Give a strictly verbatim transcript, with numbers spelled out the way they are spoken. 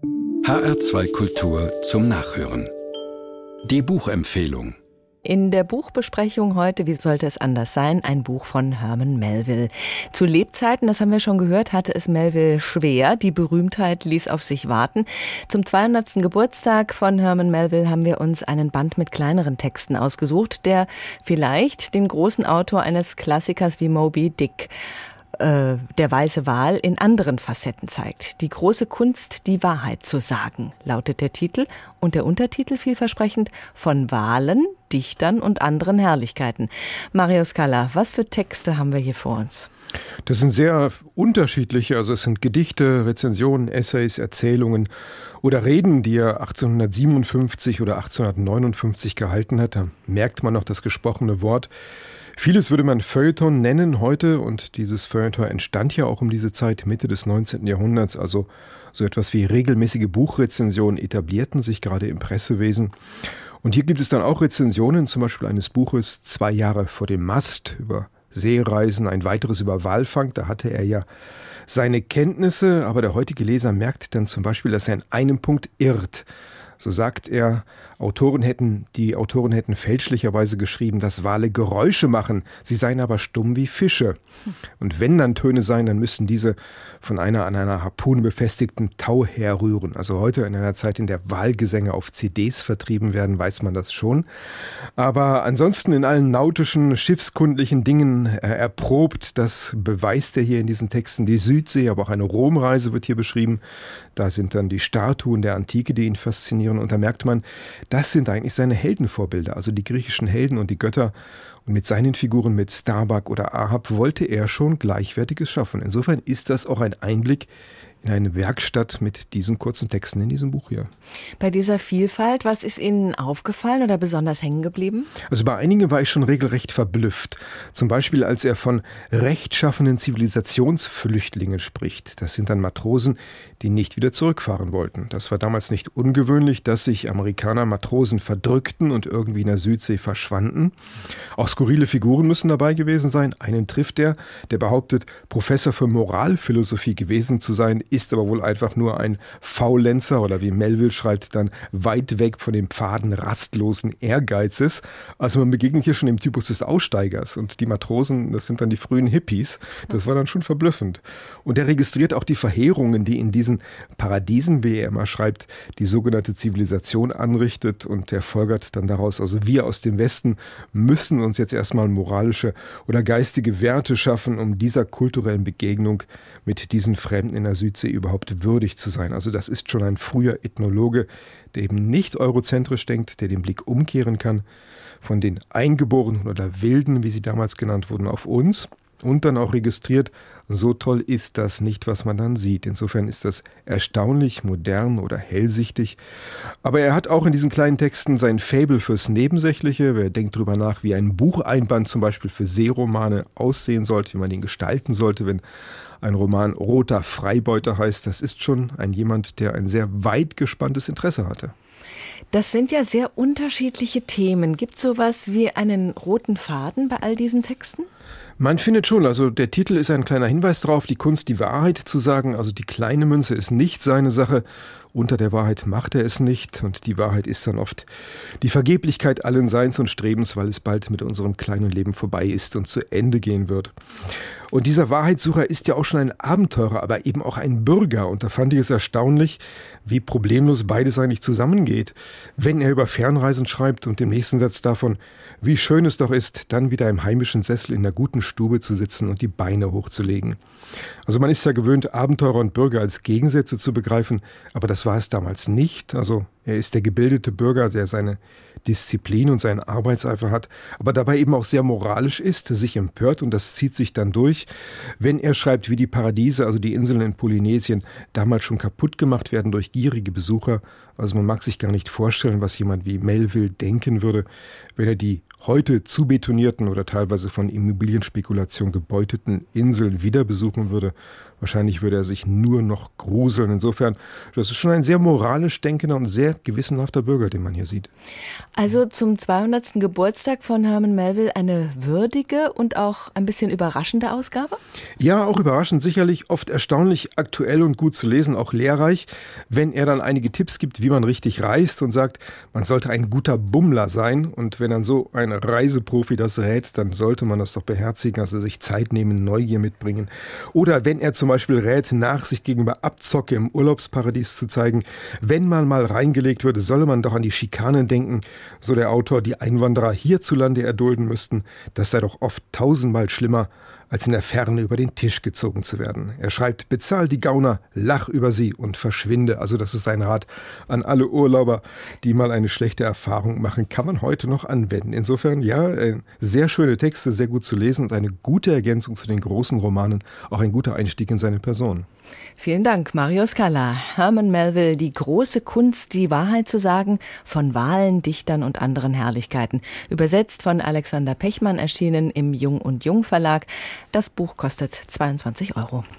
H R zwei Kultur zum Nachhören. Die Buchempfehlung. In der Buchbesprechung heute, wie sollte es anders sein, ein Buch von Herman Melville. Zu Lebzeiten, das haben wir schon gehört, hatte es Melville schwer. Die Berühmtheit ließ auf sich warten. Zum zweihundertsten Geburtstag von Herman Melville haben wir uns einen Band mit kleineren Texten ausgesucht, der vielleicht den großen Autor eines Klassikers wie Moby Dick, äh, der weiße Wal, in anderen Facetten zeigt. Die große Kunst, die Wahrheit zu sagen, lautet der Titel. Und der Untertitel vielversprechend: Von Walen, Dichtern und anderen Herrlichkeiten. Mario Scala, was für Texte haben wir hier vor uns? Das sind sehr unterschiedliche, also es sind Gedichte, Rezensionen, Essays, Erzählungen oder Reden, die er achtzehnhundertsiebenundfünfzig oder achtzehnhundertneunundfünfzig gehalten hat. Da merkt man noch das gesprochene Wort. Vieles würde man Feuilleton nennen heute, und dieses Feuilleton entstand ja auch um diese Zeit, Mitte des neunzehnten Jahrhunderts, also so etwas wie regelmäßige Buchrezensionen etablierten sich gerade im Pressewesen. Und hier gibt es dann auch Rezensionen, zum Beispiel eines Buches Zwei Jahre vor dem Mast über Seereisen, ein weiteres über Walfang. Da hatte er ja seine Kenntnisse, aber der heutige Leser merkt dann zum Beispiel, dass er in einem Punkt irrt. So sagt er, Autoren hätten, die Autoren hätten fälschlicherweise geschrieben, dass Wale Geräusche machen, sie seien aber stumm wie Fische. Und wenn dann Töne seien, dann müssten diese von einer an einer Harpune befestigten Tau herrühren. Also heute in einer Zeit, in der Walgesänge auf C Ds vertrieben werden, weiß man das schon. Aber ansonsten in allen nautischen, schiffskundlichen Dingen äh, erprobt, das beweist er hier in diesen Texten. Die Südsee, aber auch eine Romreise wird hier beschrieben. Da sind dann die Statuen der Antike, die ihn faszinieren. Und da merkt man, das sind eigentlich seine Heldenvorbilder, also die griechischen Helden und die Götter. Und mit seinen Figuren, mit Starbuck oder Ahab, wollte er schon Gleichwertiges schaffen. Insofern ist das auch ein Einblick in eine Werkstatt mit diesen kurzen Texten in diesem Buch hier. Bei dieser Vielfalt, was ist Ihnen aufgefallen oder besonders hängen geblieben? Also bei einigen war ich schon regelrecht verblüfft. Zum Beispiel, als er von rechtschaffenen Zivilisationsflüchtlingen spricht. Das sind dann Matrosen, die nicht wieder zurückfahren wollten. Das war damals nicht ungewöhnlich, dass sich Amerikaner Matrosen verdrückten und irgendwie in der Südsee verschwanden. Auch skurrile Figuren müssen dabei gewesen sein. Einen trifft er, der behauptet, Professor für Moralphilosophie gewesen zu sein, ist aber wohl einfach nur ein Faulenzer oder wie Melville schreibt dann, weit weg von den Pfaden rastlosen Ehrgeizes. Also man begegnet hier schon dem Typus des Aussteigers, und die Matrosen, das sind dann die frühen Hippies. Das war dann schon verblüffend. Und er registriert auch die Verheerungen, die in diesen Paradiesen, wie er immer schreibt, die sogenannte Zivilisation anrichtet, und er folgert dann daraus, also wir aus dem Westen müssen uns jetzt erstmal moralische oder geistige Werte schaffen, um dieser kulturellen Begegnung mit diesen Fremden in der Südsee überhaupt würdig zu sein. Also das ist schon ein früher Ethnologe, der eben nicht eurozentrisch denkt, der den Blick umkehren kann von den Eingeborenen oder Wilden, wie sie damals genannt wurden, auf uns, und dann auch registriert, so toll ist das nicht, was man dann sieht. Insofern ist das erstaunlich modern oder hellsichtig. Aber er hat auch in diesen kleinen Texten sein Faible fürs Nebensächliche. Wer denkt darüber nach, wie ein Bucheinband zum Beispiel für Seeromane aussehen sollte, wie man ihn gestalten sollte, wenn ein Roman Roter Freibeuter heißt, das ist schon ein jemand, der ein sehr weit gespanntes Interesse hatte. Das sind ja sehr unterschiedliche Themen. Gibt es sowas wie einen roten Faden bei all diesen Texten? Man findet schon, also der Titel ist ein kleiner Hinweis darauf, die Kunst, die Wahrheit zu sagen. Also die kleine Münze ist nicht seine Sache. Unter der Wahrheit macht er es nicht, und die Wahrheit ist dann oft die Vergeblichkeit allen Seins und Strebens, weil es bald mit unserem kleinen Leben vorbei ist und zu Ende gehen wird. Und dieser Wahrheitssucher ist ja auch schon ein Abenteurer, aber eben auch ein Bürger. Und da fand ich es erstaunlich, wie problemlos beides eigentlich zusammengeht. Wenn er über Fernreisen schreibt und im nächsten Satz davon, wie schön es doch ist, dann wieder im heimischen Sessel in einer guten Stube zu sitzen und die Beine hochzulegen. Also man ist ja gewöhnt, Abenteurer und Bürger als Gegensätze zu begreifen, aber das war es damals nicht. Also er ist der gebildete Bürger, der seine Disziplin und seinen Arbeitseifer hat, aber dabei eben auch sehr moralisch ist, sich empört, und das zieht sich dann durch, wenn er schreibt, wie die Paradiese, also die Inseln in Polynesien, damals schon kaputt gemacht werden durch gierige Besucher. Also man mag sich gar nicht vorstellen, was jemand wie Melville denken würde, wenn er die heute zubetonierten oder teilweise von Immobilienspekulation gebeuteten Inseln wieder besuchen würde. Wahrscheinlich würde er sich nur noch gruseln. Insofern, das ist schon ein sehr moralisch denkender und sehr gewissenhafter Bürger, den man hier sieht. Also zum zweihundertsten Geburtstag von Herman Melville eine würdige und auch ein bisschen überraschende Ausgabe? Ja, auch überraschend, sicherlich oft erstaunlich aktuell und gut zu lesen, auch lehrreich, wenn er dann einige Tipps gibt, wie man richtig reist und sagt, man sollte ein guter Bummler sein. Und wenn dann so ein Reiseprofi das rät, dann sollte man das doch beherzigen, also sich Zeit nehmen, Neugier mitbringen. Oder wenn er zum Beispiel rät, Nachsicht gegenüber Abzocke im Urlaubsparadies zu zeigen, wenn man mal reingelegt würde, solle man doch an die Schikanen denken, so der Autor, die Einwanderer hierzulande erdulden müssten, das sei doch oft tausendmal schlimmer, als in der Ferne über den Tisch gezogen zu werden. Er schreibt, bezahl die Gauner, lach über sie und verschwinde. Also das ist sein Rat an alle Urlauber, die mal eine schlechte Erfahrung machen, kann man heute noch anwenden. Insofern, ja, sehr schöne Texte, sehr gut zu lesen und eine gute Ergänzung zu den großen Romanen, auch ein guter Einstieg in seine Person. Vielen Dank, Mario Scala. Herman Melville, die große Kunst, die Wahrheit zu sagen, von Wahlen, Dichtern und anderen Herrlichkeiten. Übersetzt von Alexander Pechmann, erschienen im Jung und Jung Verlag. Das Buch kostet zweiundzwanzig Euro.